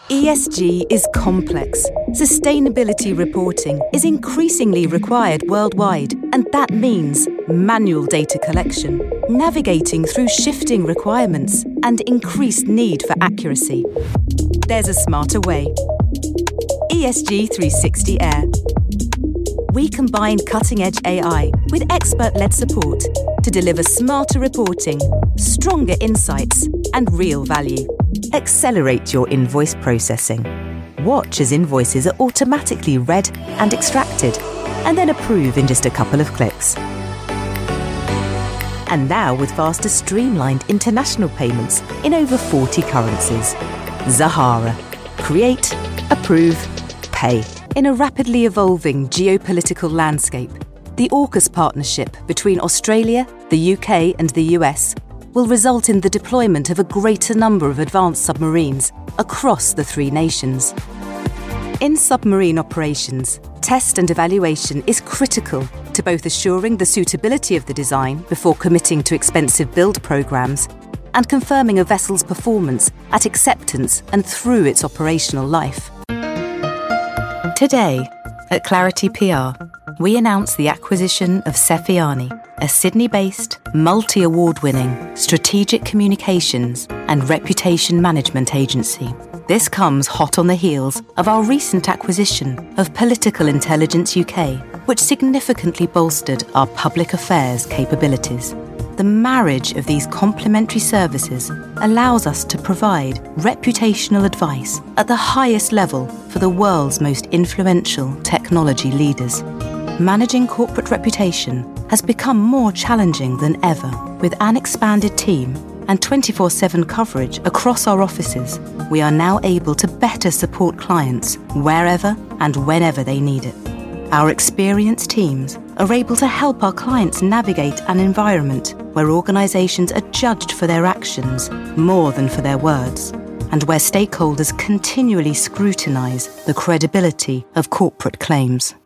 ESG is complex. Sustainability reporting is increasingly required worldwide, and that means manual data collection, navigating through shifting requirements, and increased need for accuracy. There's a smarter way. ESG 360 Air. We combine cutting-edge AI with expert-led support to deliver smarter reporting, stronger insights, and real value. Accelerate your invoice processing. Watch as invoices are automatically read and extracted, and then approve in just a couple of clicks. And now with faster streamlined international payments in over 40 currencies. Zahara. Create, approve, pay. In a rapidly evolving geopolitical landscape, the AUKUS partnership between Australia, the UK and the US will result in the deployment of a greater number of advanced submarines across the three nations. In submarine operations, test and evaluation is critical to both assuring the suitability of the design before committing to expensive build programs and confirming a vessel's performance at acceptance and through its operational life. Today, at Clarity PR, we announce the acquisition of Cefiani, a Sydney-based, multi-award-winning strategic communications and reputation management agency. This comes hot on the heels of our recent acquisition of Political Intelligence UK, which significantly bolstered our public affairs capabilities. The marriage of these complementary services allows us to provide reputational advice at the highest level for the world's most influential technology leaders. Managing corporate reputation has become more challenging than ever. With an expanded team and 24/7 coverage across our offices, we are now able to better support clients wherever and whenever they need it. Our experienced teams are able to help our clients navigate an environment where organisations are judged for their actions more than for their words, and where stakeholders continually scrutinise the credibility of corporate claims.